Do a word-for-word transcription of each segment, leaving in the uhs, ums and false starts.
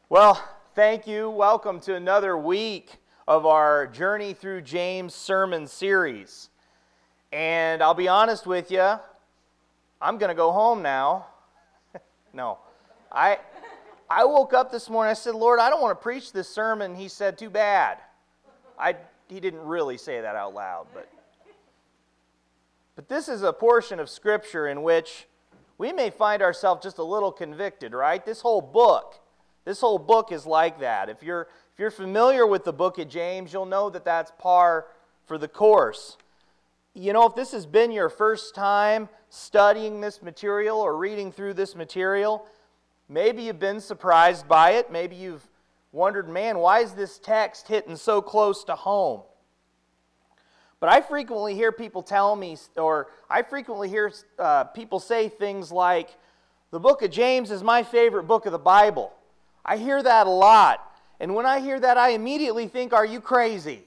Well, thank you. Welcome to another week of our Journey Through James sermon series. And I'll be honest with you, I'm going to go home now. no. I I woke up this morning, I said, Lord, I don't want to preach this sermon. He said, too bad. I He didn't really say that out loud, but But this is a portion of Scripture in which we may find ourselves just a little convicted, right? This whole book This whole book is like that. If you're, if you're familiar with the book of James, you'll know that that's par for the course. You know, if this has been your first time studying this material or reading through this material, maybe you've been surprised by it. Maybe you've wondered, man, why is this text hitting so close to home? But I frequently hear people tell me, or I frequently hear uh, people say things like, the book of James is my favorite book of the Bible. I hear that a lot. And when I hear that, I immediately think, are you crazy?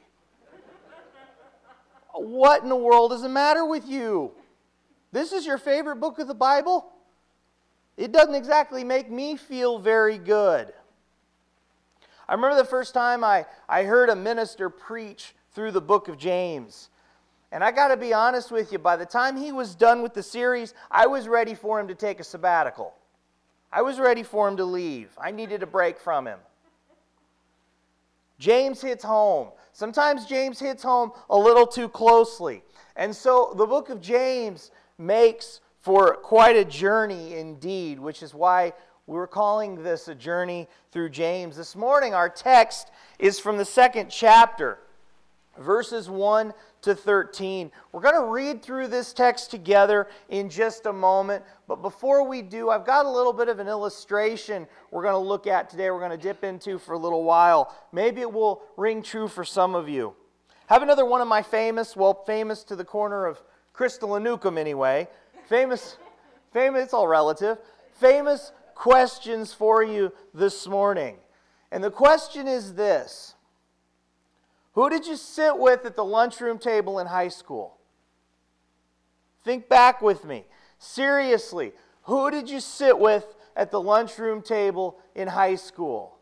What in the world is the matter with you? This is your favorite book of the Bible? It doesn't exactly make me feel very good. I remember the first time I, I heard a minister preach through the book of James. And I got to be honest with you, by the time he was done with the series, I was ready for him to take a sabbatical. I was ready for him to leave. I needed a break from him. James hits home. Sometimes James hits home a little too closely. And so the book of James makes for quite a journey indeed, which is why we're calling this a journey through James. This morning our text is from the second chapter, verses one to thirteen. We're going to read through this text together in just a moment, but before we do, I've got a little bit of an illustration we're going to look at today, we're going to dip into for a little while. Maybe it will ring true for some of you. I have another one of my famous, well, famous to the corner of Crystal and Newcomb anyway, famous, famous, it's all relative, famous questions for you this morning. And the question is this: who did you sit with at the lunchroom table in high school? Think back with me. Seriously, who did you sit with at the lunchroom table in high school?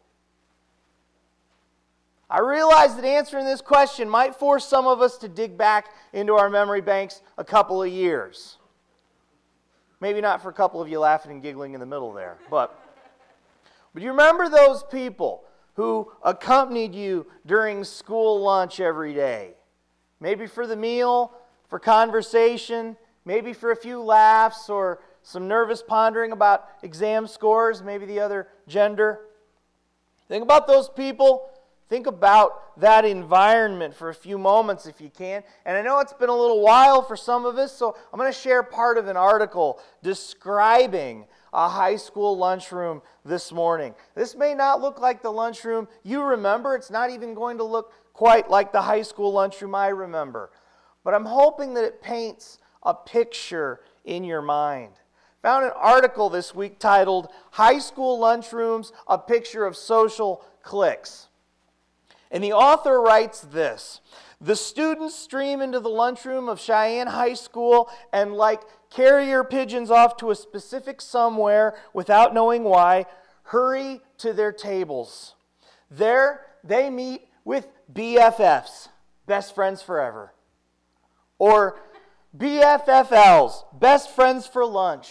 I realize that answering this question might force some of us to dig back into our memory banks a couple of years. Maybe not for a couple of you laughing and giggling in the middle there, but, but you remember those people who accompanied you during school lunch every day. Maybe for the meal, for conversation, maybe for a few laughs or some nervous pondering about exam scores, maybe the other gender. Think about those people. Think about that environment for a few moments if you can. And I know it's been a little while for some of us, so I'm going to share part of an article describing a high school lunchroom this morning. This may not look like the lunchroom you remember. It's not even going to look quite like the high school lunchroom I remember. But I'm hoping that it paints a picture in your mind. Found an article this week titled, High School Lunchrooms, A Picture of Social Cliques. And the author writes this: the students stream into the lunchroom of Cheyenne High School and, like carrier pigeons off to a specific somewhere without knowing why, hurry to their tables. There they meet with B F Fs, best friends forever. Or B F F Ls, best friends for lunch.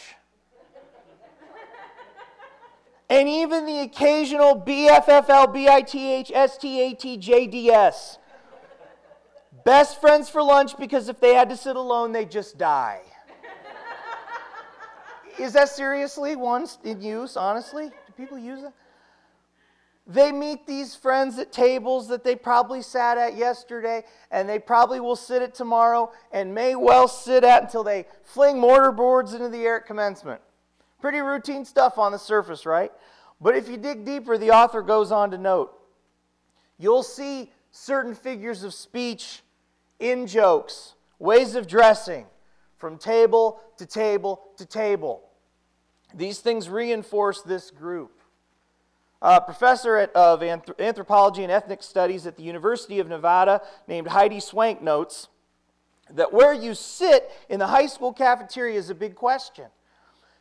And even the occasional B F F L, B I T H, S T A T, J D S. Best friends for lunch because if they had to sit alone, they'd just die. Is that seriously one in use, honestly? Do people use it? They meet these friends at tables that they probably sat at yesterday, and they probably will sit at tomorrow, and may well sit at until they fling mortar boards into the air at commencement. Pretty routine stuff on the surface, right? But if you dig deeper, the author goes on to note, you'll see certain figures of speech, in jokes, ways of dressing, from table to table to table. These things reinforce this group. A professor at, of anthropology and ethnic studies at the University of Nevada named Heidi Swank notes that where you sit in the high school cafeteria is a big question.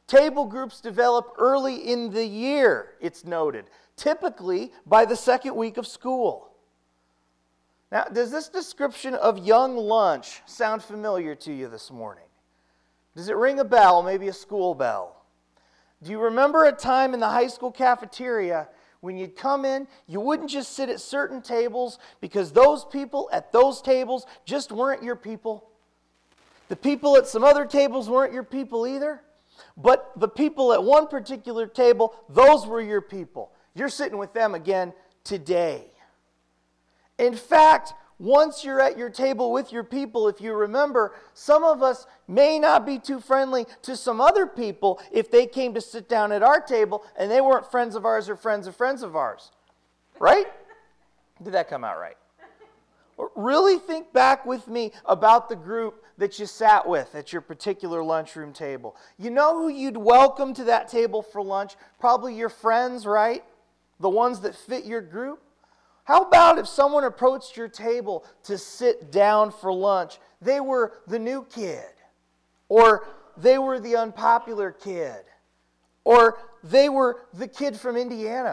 Table groups develop early in the year, it's noted, typically by the second week of school. Now, does this description of young lunch sound familiar to you this morning? Does it ring a bell, maybe a school bell? Do you remember a time in the high school cafeteria when you'd come in, you wouldn't just sit at certain tables because those people at those tables just weren't your people? The people at some other tables weren't your people either. But the people at one particular table, those were your people. You're sitting with them again today. In fact, once you're at your table with your people, if you remember, some of us may not be too friendly to some other people if they came to sit down at our table and they weren't friends of ours or friends of friends of ours. Right? Did that come out right? Really think back with me about the group that you sat with at your particular lunchroom table. You know who you'd welcome to that table for lunch? Probably your friends, right? The ones that fit your group. How about if someone approached your table to sit down for lunch? They were the new kid, or they were the unpopular kid, or they were the kid from Indiana,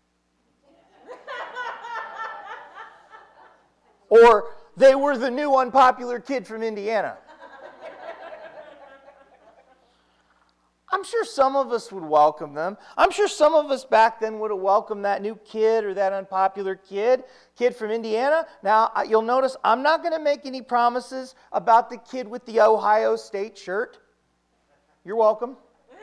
or they were the new unpopular kid from Indiana. I'm sure some of us would welcome them. I'm sure some of us back then would have welcomed that new kid or that unpopular kid, kid from Indiana. Now, you'll notice I'm not going to make any promises about the kid with the Ohio State shirt. You're welcome.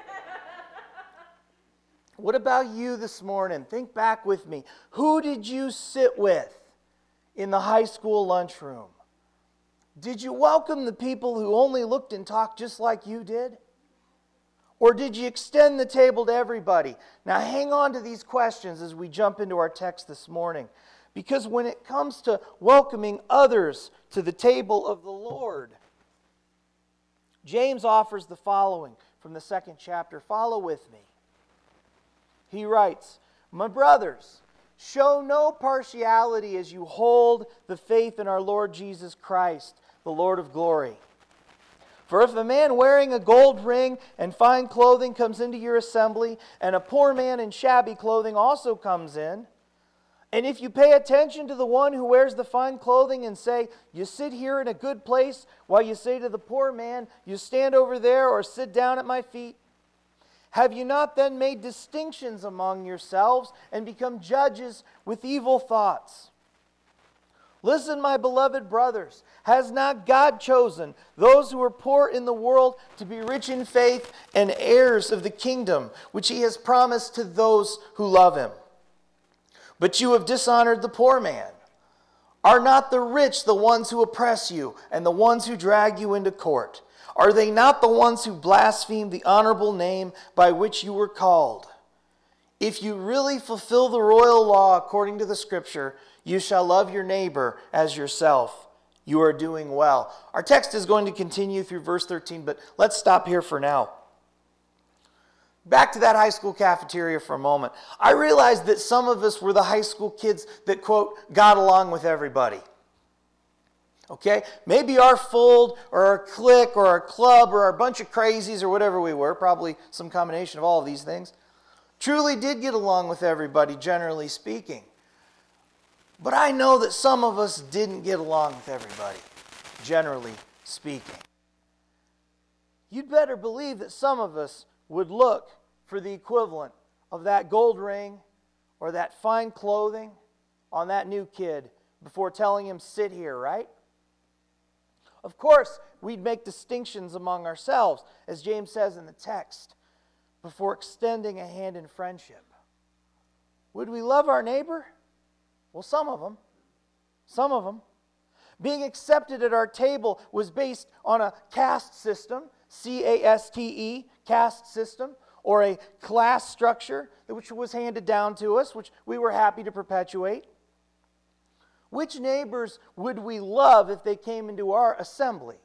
What about you this morning? Think back with me. Who did you sit with in the high school lunchroom? Did you welcome the people who only looked and talked just like you did? Or did you extend the table to everybody? Now hang on to these questions as we jump into our text this morning. Because when it comes to welcoming others to the table of the Lord, James offers the following from the second chapter. Follow with me. He writes, "My brothers, show no partiality as you hold the faith in our Lord Jesus Christ, the Lord of glory. For if a man wearing a gold ring and fine clothing comes into your assembly, and a poor man in shabby clothing also comes in, and if you pay attention to the one who wears the fine clothing and say, 'You sit here in a good place,' while you say to the poor man, 'You stand over there,' or 'Sit down at my feet,' have you not then made distinctions among yourselves and become judges with evil thoughts? Listen, my beloved brothers, has not God chosen those who are poor in the world to be rich in faith and heirs of the kingdom, which He has promised to those who love Him? But you have dishonored the poor man. Are not the rich the ones who oppress you and the ones who drag you into court? Are they not the ones who blaspheme the honorable name by which you were called? If you really fulfill the royal law according to the Scripture, you shall love your neighbor as yourself. You are doing well." Our text is going to continue through verse thirteen, but let's stop here for now. Back to that high school cafeteria for a moment. I realized that some of us were the high school kids that, quote, got along with everybody. Okay? Maybe our fold or our clique or our club or our bunch of crazies or whatever we were, probably some combination of all of these things, truly did get along with everybody, generally speaking. But I know that some of us didn't get along with everybody, generally speaking. You'd better believe that some of us would look for the equivalent of that gold ring or that fine clothing on that new kid before telling him, "Sit here," right? Of course, we'd make distinctions among ourselves, as James says in the text, before extending a hand in friendship. Would we love our neighbor? Well, some of them. Some of them. Being accepted at our table was based on a caste system, C A S T E, caste system, or a class structure which was handed down to us, which we were happy to perpetuate. Which neighbors would we love if they came into our assembly?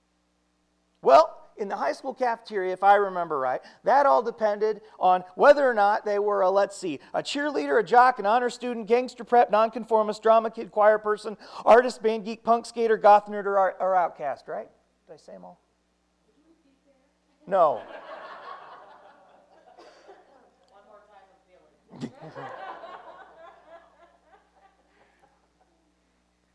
Well, in the high school cafeteria, if I remember right, that all depended on whether or not they were a, let's see, a cheerleader, a jock, an honor student, gangster prep, nonconformist, drama kid, choir person, artist, band geek, punk skater, goth nerd, or, or outcast, right? Did I say them all? No.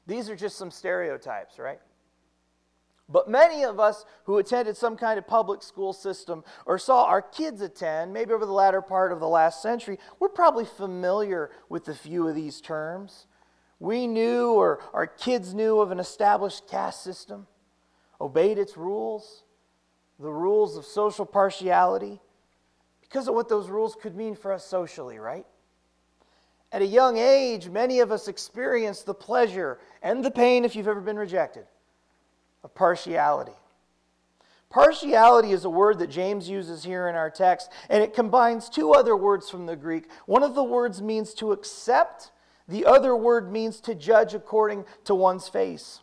These are just some stereotypes, right? But many of us who attended some kind of public school system or saw our kids attend, maybe over the latter part of the last century, we're probably familiar with a few of these terms. We knew, or our kids knew, of an established caste system, obeyed its rules, the rules of social partiality, because of what those rules could mean for us socially, right? At a young age, many of us experienced the pleasure and the pain, if you've ever been rejected, of partiality. Partiality is a word that James uses here in our text, and it combines two other words from the Greek. One of the words means to accept, the other word means to judge according to one's face.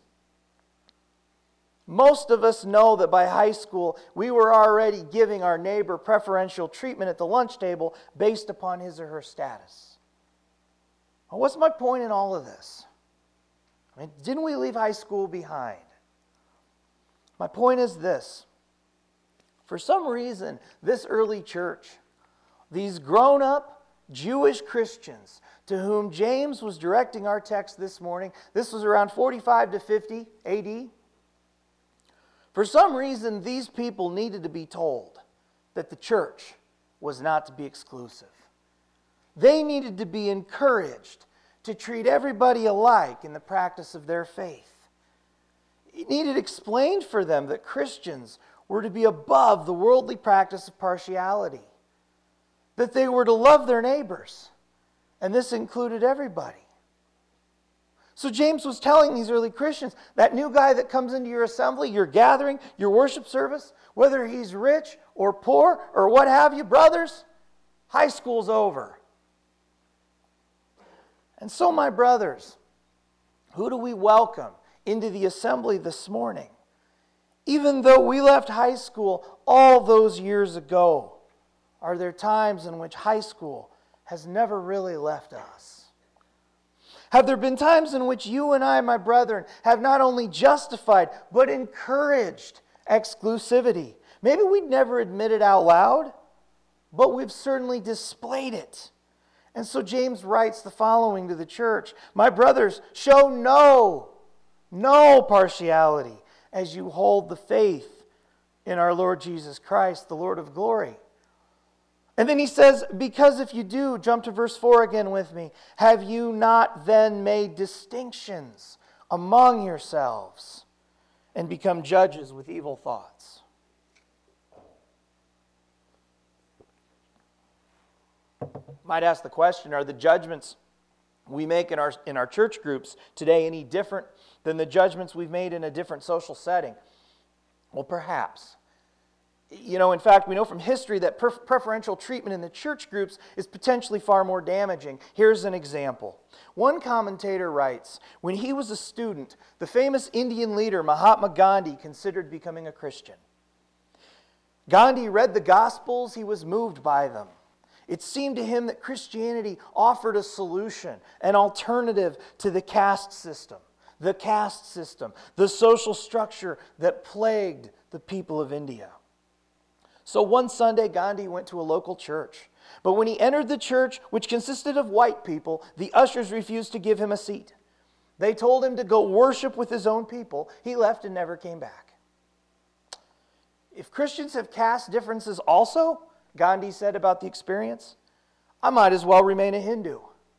Most of us know that by high school, we were already giving our neighbor preferential treatment at the lunch table based upon his or her status. Well, what's my point in all of this? I mean, didn't we leave high school behind? My point is this. For some reason, this early church, these grown-up Jewish Christians to whom James was directing our text this morning, this was around forty-five to fifty A D. For some reason, these people needed to be told that the church was not to be exclusive. They needed to be encouraged to treat everybody alike in the practice of their faith. It needed explained for them that Christians were to be above the worldly practice of partiality, that they were to love their neighbors, and this included everybody. So James was telling these early Christians, that new guy that comes into your assembly, your gathering, your worship service, whether he's rich or poor or what have you, brothers, high school's over. And so, my brothers, who do we welcome into the assembly this morning? Even though we left high school all those years ago, are there times in which high school has never really left us? Have there been times in which you and I, my brethren, have not only justified, but encouraged exclusivity? Maybe we'd never admit it out loud, but we've certainly displayed it. And so James writes the following to the church: my brothers, show no, no partiality as you hold the faith in our Lord Jesus Christ, the Lord of glory. And then he says, because if you do, jump to verse four again with me, have you not then made distinctions among yourselves and become judges with evil thoughts? Might ask the question, are the judgments we make in our, in our church groups today any different than the judgments we've made in a different social setting? Well, perhaps. You know, in fact, we know from history that per- preferential treatment in the church groups is potentially far more damaging. Here's an example. One commentator writes, when he was a student, the famous Indian leader Mahatma Gandhi considered becoming a Christian. Gandhi read the Gospels, he was moved by them. It seemed to him that Christianity offered a solution, an alternative to the caste system, the caste system, the social structure that plagued the people of India. So one Sunday, Gandhi went to a local church. But when he entered the church, which consisted of white people, the ushers refused to give him a seat. They told him to go worship with his own people. He left and never came back. If Christians have caste differences also, Gandhi said about the experience, I might as well remain a Hindu.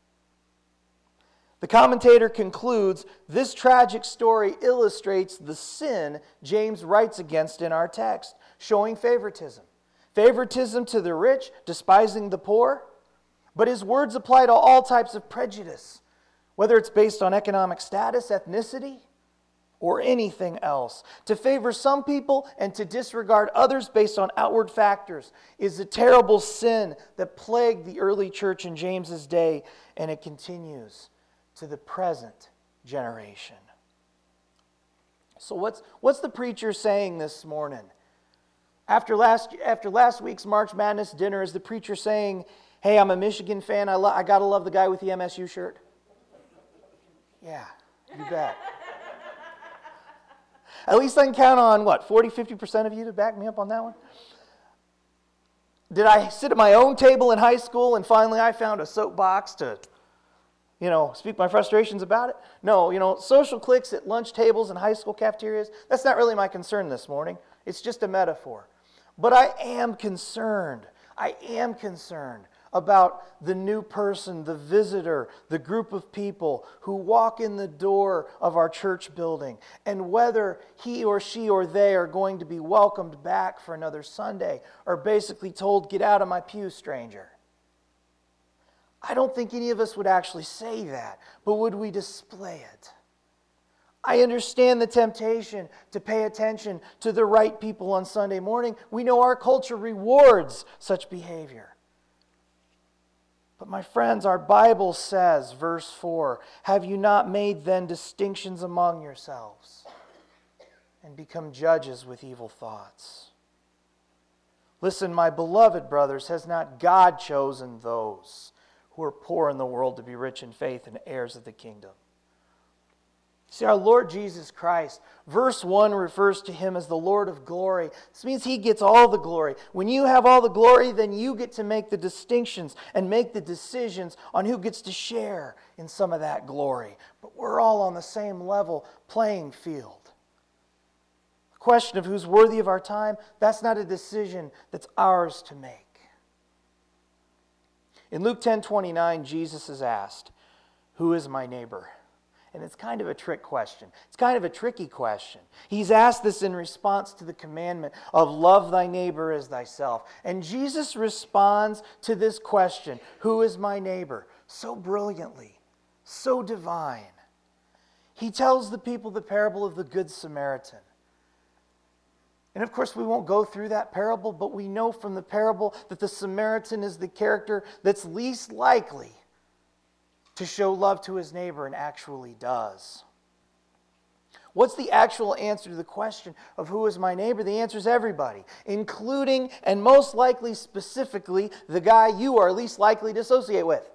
The commentator concludes, this tragic story illustrates the sin James writes against in our text, showing favoritism. Favoritism to the rich, despising the poor. But his words apply to all types of prejudice, whether it's based on economic status, ethnicity, or anything else. To favor some people and to disregard others based on outward factors is a terrible sin that plagued the early church in James's day, and it continues to the present generation. So what's, what's the preacher saying this morning? After last, after last week's March Madness dinner, is the preacher saying, hey, I'm a Michigan fan, I, lo- I gotta love the guy with the M S U shirt? Yeah, you bet. At least I can count on, what, forty, fifty percent of you to back me up on that one? Did I sit at my own table in high school and finally I found a soapbox to, you know, speak my frustrations about it? No, you know, social cliques at lunch tables and high school cafeterias, that's not really my concern this morning. It's just a metaphor. But I am concerned. I am concerned about the new person, the visitor, the group of people who walk in the door of our church building, and whether he or she or they are going to be welcomed back for another Sunday or basically told, "Get out of my pew, stranger." I don't think any of us would actually say that, but would we display it? I understand the temptation to pay attention to the right people on Sunday morning. We know our culture rewards such behavior. But my friends, our Bible says, verse four, "Have you not made then distinctions among yourselves and become judges with evil thoughts?" Listen, my beloved brothers, has not God chosen those who are poor in the world to be rich in faith and heirs of the kingdom? See, our Lord Jesus Christ, verse one refers to Him as the Lord of glory. This means He gets all the glory. When you have all the glory, then you get to make the distinctions and make the decisions on who gets to share in some of that glory. But we're all on the same level playing field. The question of who's worthy of our time, that's not a decision that's ours to make. In Luke ten twenty-nine, Jesus is asked, "Who is my neighbor?" And it's kind of a trick question. It's kind of a tricky question. He's asked this in response to the commandment of love thy neighbor as thyself. And Jesus responds to this question, "Who is my neighbor?" so brilliantly, so divine. He tells the people the parable of the Good Samaritan. And of course, we won't go through that parable, but we know from the parable that the Samaritan is the character that's least likely to show love to his neighbor and actually does. What's the actual answer to the question of who is my neighbor? The answer is everybody, including and most likely specifically the guy you are least likely to associate with.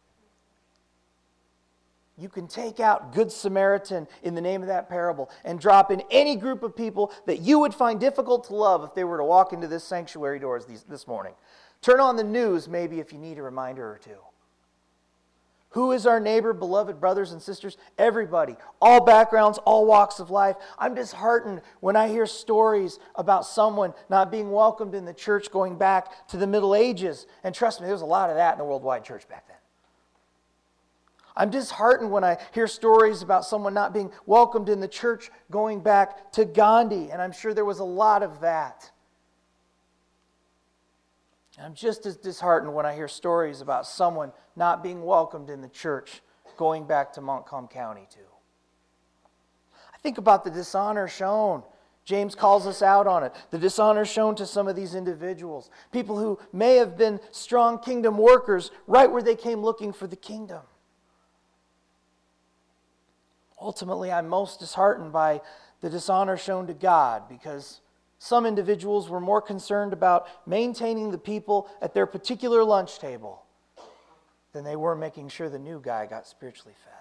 You can take out Good Samaritan in the name of that parable and drop in any group of people that you would find difficult to love if they were to walk into this sanctuary doors this morning. Turn on the news maybe if you need a reminder or two. Who is our neighbor, beloved brothers and sisters? Everybody. All backgrounds, all walks of life. I'm disheartened when I hear stories about someone not being welcomed in the church going back to the Middle Ages. And trust me, there was a lot of that in the worldwide church back then. I'm disheartened when I hear stories about someone not being welcomed in the church going back to Gandhi. And I'm sure there was a lot of that. I'm just as disheartened when I hear stories about someone not being welcomed in the church going back to Montcalm County too. I think about the dishonor shown. James calls us out on it. The dishonor shown to some of these individuals. People who may have been strong kingdom workers right where they came looking for the kingdom. Ultimately, I'm most disheartened by the dishonor shown to God because some individuals were more concerned about maintaining the people at their particular lunch table than they were making sure the new guy got spiritually fed.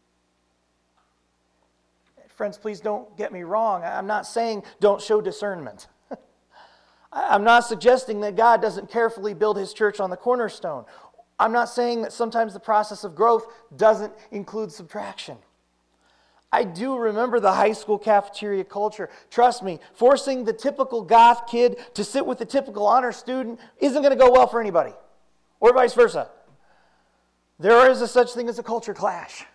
Friends, please don't get me wrong. I'm not saying don't show discernment. I'm not suggesting that God doesn't carefully build His church on the cornerstone. I'm not saying that sometimes the process of growth doesn't include subtraction. I do remember the high school cafeteria culture. Trust me, forcing the typical goth kid to sit with the typical honor student isn't going to go well for anybody, or vice versa. There is a such thing as a culture clash.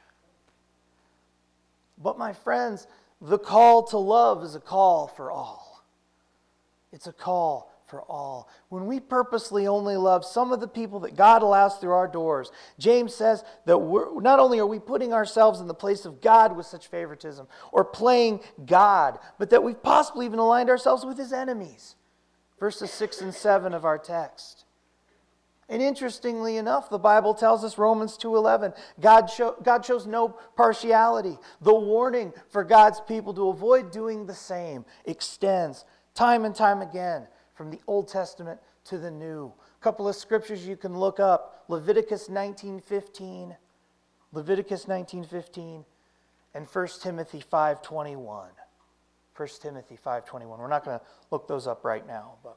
But my friends, the call to love is a call for all. It's a call for all. When we purposely only love some of the people that God allows through our doors, James says that we're, not only are we putting ourselves in the place of God with such favoritism or playing God, but that we've possibly even aligned ourselves with His enemies. Verses six and seven of our text. And interestingly enough, the Bible tells us, Romans two eleven, God, show, God shows no partiality. The warning for God's people to avoid doing the same extends time and time again from the Old Testament to the New. A couple of scriptures you can look up. Leviticus nineteen fifteen, Leviticus nineteen fifteen, and First Timothy five twenty-one. First Timothy five twenty-one. We're not going to look those up right now, but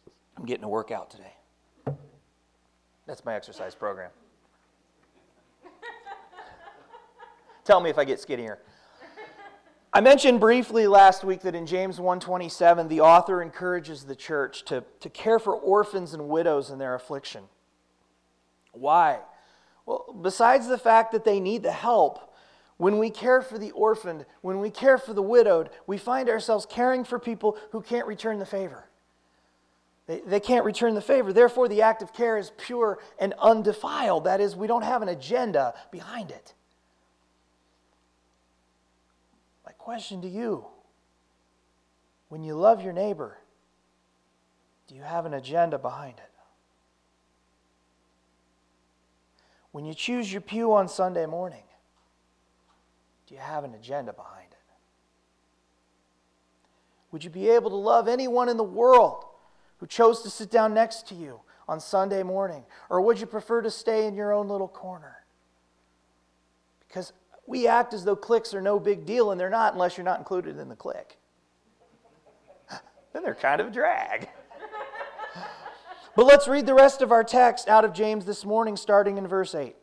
I'm getting a workout today. That's my exercise program. Tell me if I get skinnier. I mentioned briefly last week that in James one twenty-seven, the author encourages the church to, to care for orphans and widows in their affliction. Why? Well, besides the fact that they need the help, when we care for the orphaned, when we care for the widowed, we find ourselves caring for people who can't return the favor. They, they can't return the favor. Therefore, the act of care is pure and undefiled. That is, we don't have an agenda behind it. My question to you, when you love your neighbor, do you have an agenda behind it? When you choose your pew on Sunday morning, do you have an agenda behind it? Would you be able to love anyone in the world who chose to sit down next to you on Sunday morning? Or would you prefer to stay in your own little corner? Because we act as though cliques are no big deal, and they're not unless you're not included in the clique. Then they're kind of a drag. But let's read the rest of our text out of James this morning, starting in verse eight.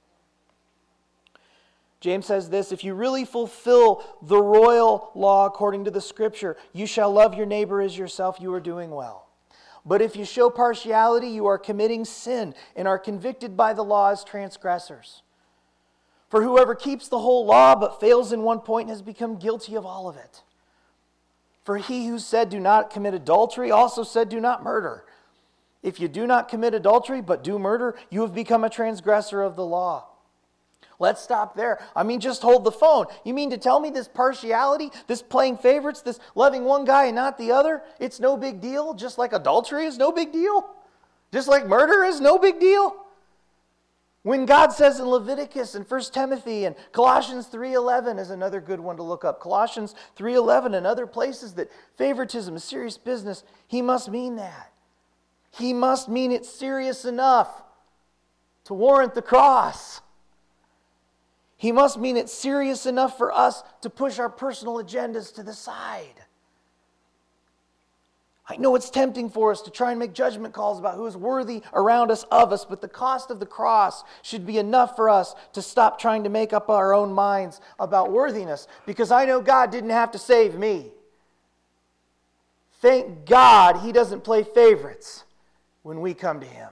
James says this, if you really fulfill the royal law according to the Scripture, you shall love your neighbor as yourself, you are doing well. But if you show partiality, you are committing sin and are convicted by the law as transgressors. For whoever keeps the whole law but fails in one point has become guilty of all of it. For he who said do not commit adultery also said do not murder. If you do not commit adultery but do murder, you have become a transgressor of the law. Let's stop there. I mean, just hold the phone. You mean to tell me this partiality, this playing favorites, this loving one guy and not the other, it's no big deal? Just like adultery is no big deal? Just like murder is no big deal? When God says in Leviticus and First Timothy and Colossians three eleven is another good one to look up. Colossians three eleven and other places that favoritism is serious business, he must mean that. He must mean it serious enough to warrant the cross. He must mean it serious enough for us to push our personal agendas to the side. I know it's tempting for us to try and make judgment calls about who is worthy around us of us, but the cost of the cross should be enough for us to stop trying to make up our own minds about worthiness, because I know God didn't have to save me. Thank God He doesn't play favorites when we come to Him.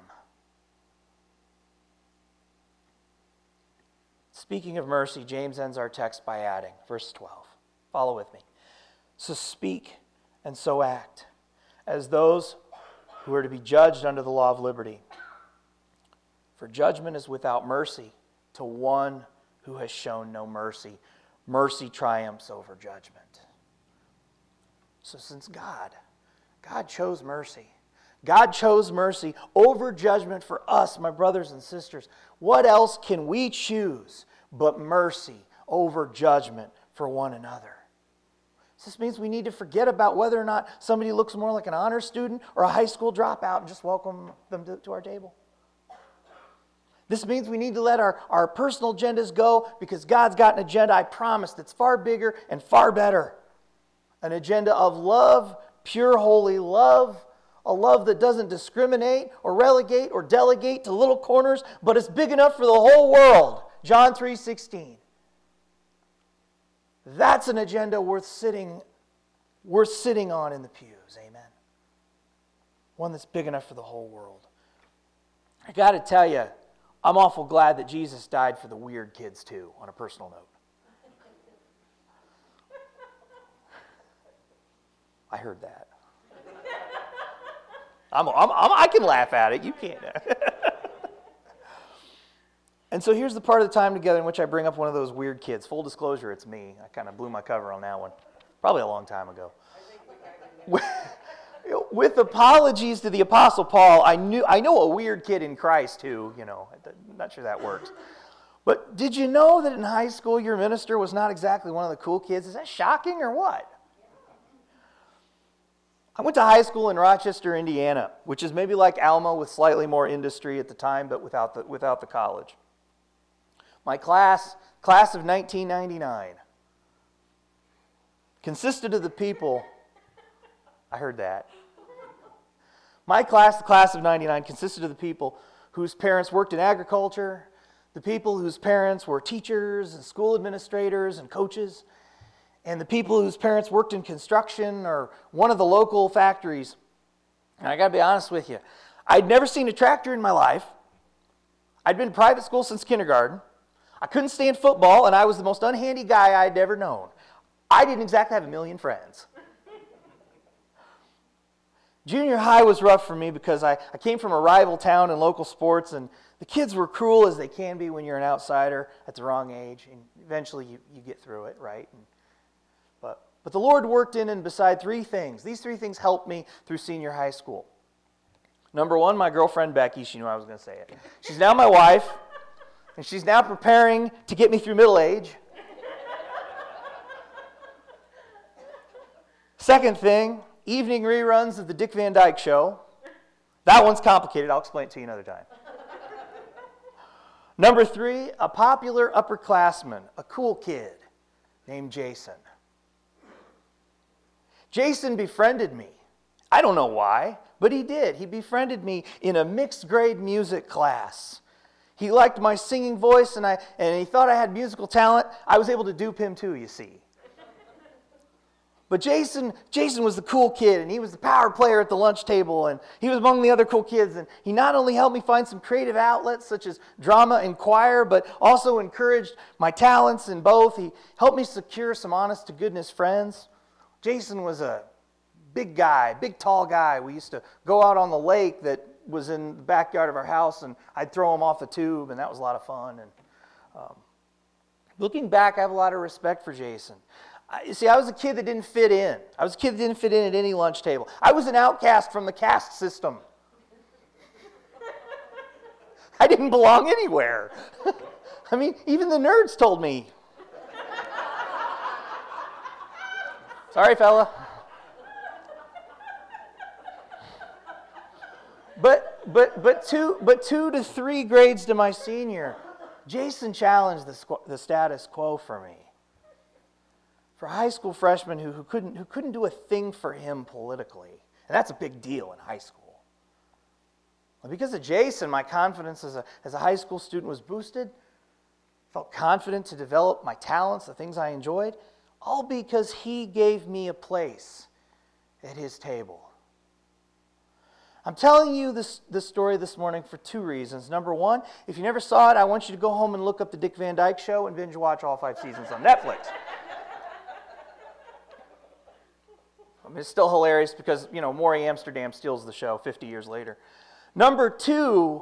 Speaking of mercy, James ends our text by adding, verse twelve. Follow with me. So speak and so act as those who are to be judged under the law of liberty. For judgment is without mercy to one who has shown no mercy. Mercy triumphs over judgment. So since God, God chose mercy, God chose mercy over judgment for us, my brothers and sisters, what else can we choose but mercy over judgment for one another? This means we need to forget about whether or not somebody looks more like an honor student or a high school dropout and just welcome them to, to our table. This means we need to let our, our personal agendas go, because God's got an agenda, I promise, that's far bigger and far better. An agenda of love, pure, holy love, a love that doesn't discriminate or relegate or delegate to little corners, but is big enough for the whole world. John three sixteen. That's an agenda worth sitting, worth sitting on in the pews. Amen. One that's big enough for the whole world. I got to tell you, I'm awful glad that Jesus died for the weird kids too, on a personal note. I heard that. I'm, I'm, I'm, I can laugh at it. You can't. And so here's the part of the time together in which I bring up one of those weird kids. Full disclosure, it's me. I kind of blew my cover on that one. Probably a long time ago. With apologies to the Apostle Paul, I knew I know a weird kid in Christ who, you know, I'm not sure that works. But did you know that in high school your minister was not exactly one of the cool kids? Is that shocking or what? I went to high school in Rochester, Indiana, which is maybe like Alma with slightly more industry at the time, but without the, without the college. My class, class of nineteen ninety-nine, consisted of the people, I heard that, My class, the class of ninety-nine, consisted of the people whose parents worked in agriculture, the people whose parents were teachers and school administrators and coaches, and the people whose parents worked in construction or one of the local factories. And I got to be honest with you, I'd never seen a tractor in my life. I'd been in private school since kindergarten. I couldn't stand football, and I was the most unhandy guy I'd ever known. I didn't exactly have a million friends. Junior high was rough for me because I, I came from a rival town in local sports, and the kids were cruel as they can be when you're an outsider at the wrong age, and eventually you, you get through it, right? And, but, but the Lord worked in and beside three things. These three things helped me through senior high school. Number one, my girlfriend Becky, she knew I was going to say it. She's now my wife, and she's now preparing to get me through middle age. Second thing, evening reruns of the Dick Van Dyke Show. That one's complicated. I'll explain it to you another time. Number three, a popular upperclassman, a cool kid named Jason. Jason befriended me. I don't know why, but he did. He befriended me in a mixed grade music class. He liked my singing voice, and I and he thought I had musical talent. I was able to dupe him too, you see. But Jason, Jason was the cool kid, and he was the power player at the lunch table, and he was among the other cool kids. And he not only helped me find some creative outlets such as drama and choir, but also encouraged my talents in both. He helped me secure some honest-to-goodness friends. Jason was a big guy, big tall guy. We used to go out on the lake that was in the backyard of our house, and I'd throw him off a tube, and that was a lot of fun. And um, looking back, I have a lot of respect for Jason. You see, I was a kid that didn't fit in. I was a kid that didn't fit in at any lunch table. I was an outcast from the caste system. I didn't belong anywhere. I mean, even the nerds told me. Sorry, fella. But but but two but two to three grades to my senior, Jason challenged the, squ- the status quo for me. For high school freshmen who, who couldn't who couldn't do a thing for him politically. And that's a big deal in high school. Well, because of Jason, my confidence as a, as a high school student was boosted. I felt confident to develop my talents, the things I enjoyed, all because he gave me a place at his table. I'm telling you this, this story this morning for two reasons. Number one, if you never saw it, I want you to go home and look up the Dick Van Dyke Show and binge watch all five seasons on Netflix. I mean, it's still hilarious because, you know, Maury Amsterdam steals the show fifty years later. Number two,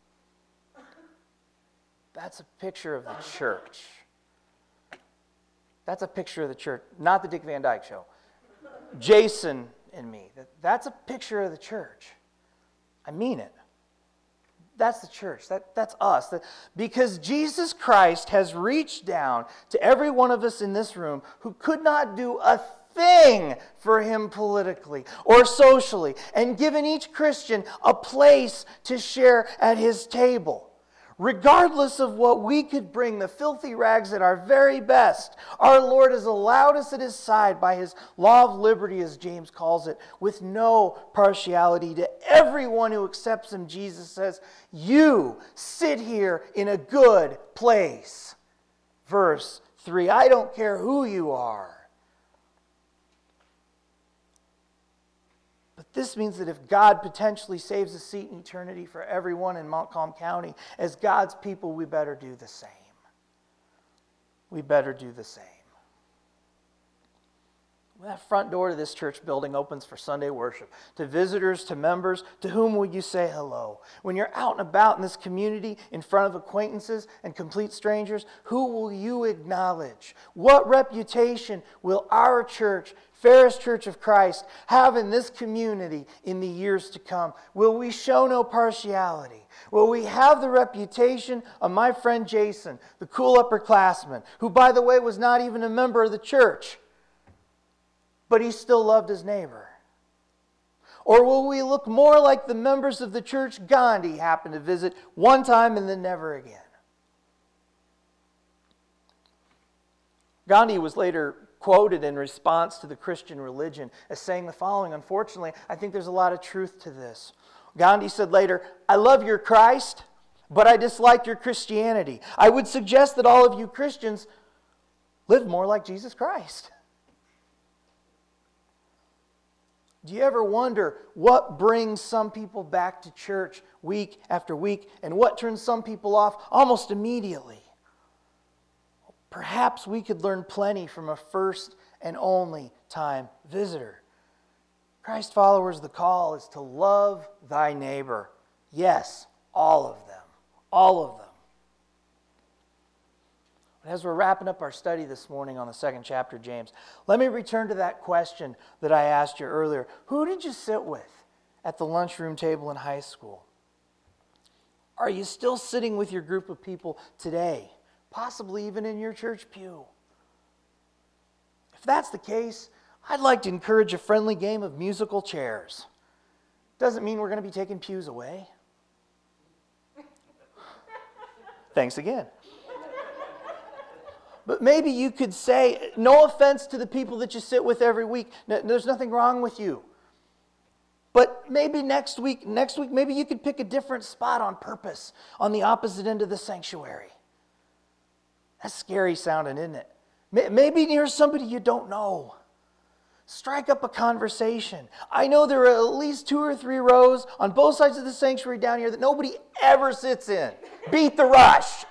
that's a picture of the church. That's a picture of the church, not the Dick Van Dyke Show. Jason and me. That's a picture of the church. I mean it. That's the church. That, that's us. That, because Jesus Christ has reached down to every one of us in this room who could not do a thing for him politically or socially, and given each Christian a place to share at his table. Regardless of what we could bring, the filthy rags at our very best, our Lord has allowed us at his side by his law of liberty, as James calls it, with no partiality. To everyone who accepts him, Jesus says, you sit here in a good place. Verse three, I don't care who you are. But this means that if God potentially saves a seat in eternity for everyone in Montcalm County, as God's people, we better do the same. We better do the same. When that front door to this church building opens for Sunday worship, to visitors, to members, to whom will you say hello? When you're out and about in this community, in front of acquaintances and complete strangers, who will you acknowledge? What reputation will our church, Ferris Church of Christ, have in this community in the years to come? Will we show no partiality? Will we have the reputation of my friend Jason, the cool upperclassman, who, by the way, was not even a member of the church, but he still loved his neighbor? Or will we look more like the members of the church Gandhi happened to visit one time and then never again? Gandhi was later quoted in response to the Christian religion as saying the following. Unfortunately, I think there's a lot of truth to this. Gandhi said later, "I love your Christ, but I dislike your Christianity. I would suggest that all of you Christians live more like Jesus Christ." Do you ever wonder what brings some people back to church week after week and what turns some people off almost immediately? Perhaps we could learn plenty from a first and only time visitor. Christ followers, the call is to love thy neighbor. Yes, all of them. All of them. As we're wrapping up our study this morning on the second chapter of James, let me return to that question that I asked you earlier. Who did you sit with at the lunchroom table in high school? Are you still sitting with your group of people today? Possibly even in your church pew. If that's the case, I'd like to encourage a friendly game of musical chairs. Doesn't mean we're going to be taking pews away. Thanks again. But maybe you could say, no offense to the people that you sit with every week. There's nothing wrong with you. But maybe next week, next week, maybe you could pick a different spot on purpose on the opposite end of the sanctuary. That's scary sounding, isn't it? Maybe near somebody you don't know. Strike up a conversation. I know there are at least two or three rows on both sides of the sanctuary down here that nobody ever sits in. Beat the rush.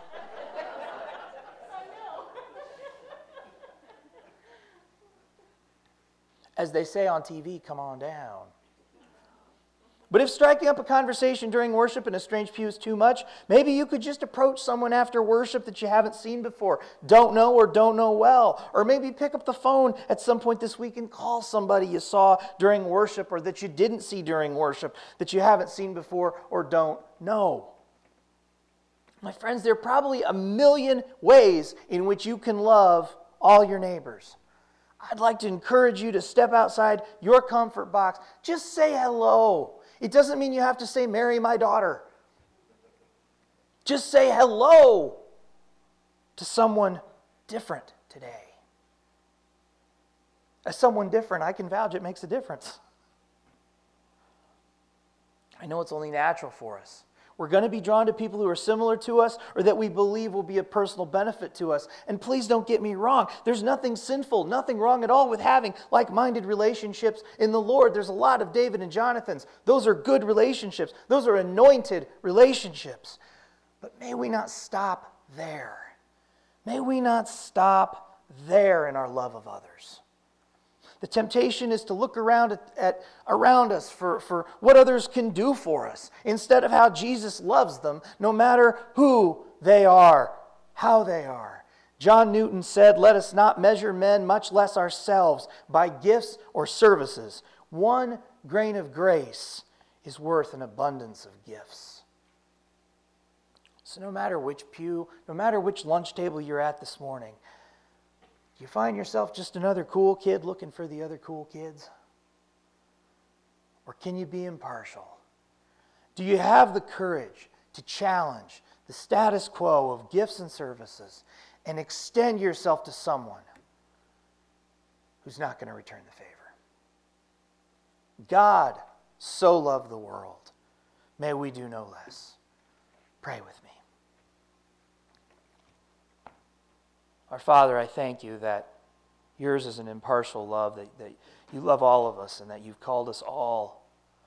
As they say on T V, come on down. But if striking up a conversation during worship in a strange pew is too much, maybe you could just approach someone after worship that you haven't seen before, don't know or don't know well. Or maybe pick up the phone at some point this week and call somebody you saw during worship or that you didn't see during worship, that you haven't seen before or don't know. My friends, there are probably a million ways in which you can love all your neighbors. I'd like to encourage you to step outside your comfort box. Just say hello. It doesn't mean you have to say, "Marry my daughter." Just say hello to someone different today. As someone different, I can vouch it makes a difference. I know it's only natural for us. We're going to be drawn to people who are similar to us or that we believe will be a personal benefit to us. And please don't get me wrong. There's nothing sinful, nothing wrong at all with having like-minded relationships in the Lord. There's a lot of David and Jonathan's. Those are good relationships. Those are anointed relationships. But may we not stop there. May we not stop there in our love of others. The temptation is to look around at, at around us for, for what others can do for us instead of how Jesus loves them, no matter who they are, how they are. John Newton said, "Let us not measure men, much less ourselves, by gifts or services. One grain of grace is worth an abundance of gifts." So no matter which pew, no matter which lunch table you're at this morning, do you find yourself just another cool kid looking for the other cool kids? Or can you be impartial? Do you have the courage to challenge the status quo of gifts and services and extend yourself to someone who's not going to return the favor? God so loved the world. May we do no less. Pray with me. Our Father, I thank you that yours is an impartial love, that, that you love all of us and that you've called us all.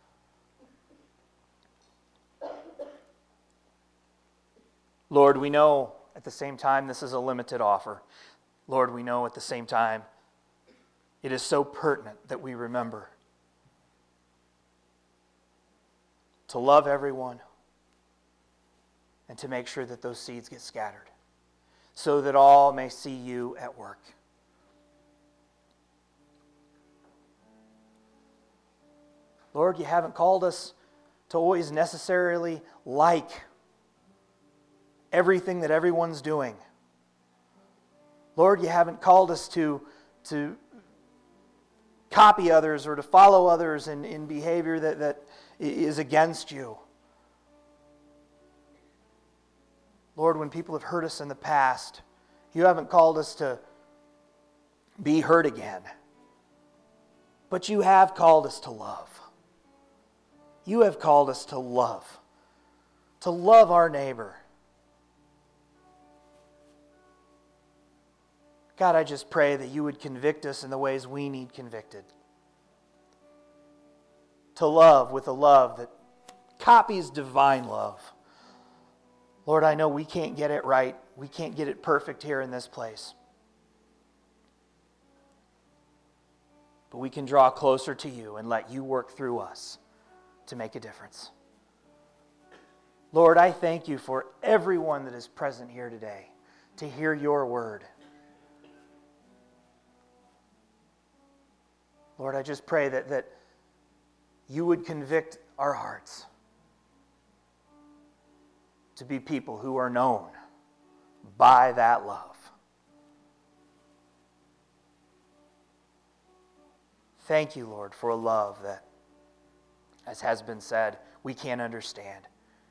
Lord, we know at the same time this is a limited offer. Lord, we know at the same time it is so pertinent that we remember to love everyone and to make sure that those seeds get scattered, so that all may see you at work. Lord, you haven't called us to always necessarily like everything that everyone's doing. Lord, you haven't called us to, to copy others or to follow others in, in behavior that, that is against you. Lord, when people have hurt us in the past, you haven't called us to be hurt again. But you have called us to love. You have called us to love. To love our neighbor. God, I just pray that you would convict us in the ways we need convicted. To love with a love that copies divine love. Lord, I know we can't get it right. We can't get it perfect here in this place. But we can draw closer to you and let you work through us to make a difference. Lord, I thank you for everyone that is present here today to hear your word. Lord, I just pray that, that you would convict our hearts to be people who are known by that love. Thank you, Lord, for a love that, as has been said, we can't understand.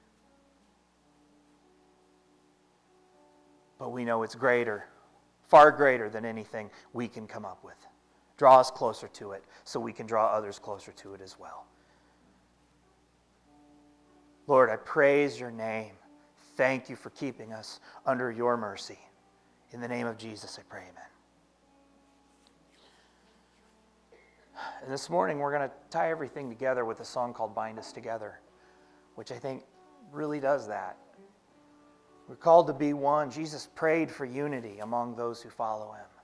But we know it's greater, far greater than anything we can come up with. Draw us closer to it so we can draw others closer to it as well. Lord, I praise your name. Thank you for keeping us under your mercy. In the name of Jesus, I pray, amen. And this morning, we're going to tie everything together with a song called Bind Us Together, which I think really does that. We're called to be one. Jesus prayed for unity among those who follow him.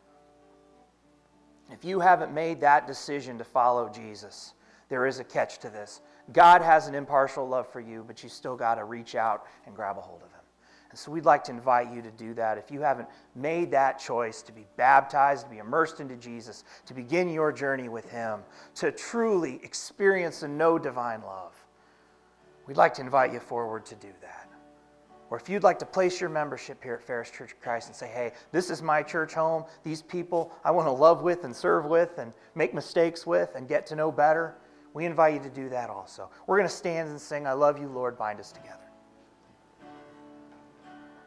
If you haven't made that decision to follow Jesus, there is a catch to this. God has an impartial love for you, but you still got to reach out and grab a hold of him. And so we'd like to invite you to do that. If you haven't made that choice to be baptized, to be immersed into Jesus, to begin your journey with him, to truly experience and know divine love, we'd like to invite you forward to do that. Or if you'd like to place your membership here at Ferris Church of Christ and say, hey, this is my church home, these people I want to love with and serve with and make mistakes with and get to know better, we invite you to do that also. We're going to stand and sing, I Love You, Lord, Bind Us Together.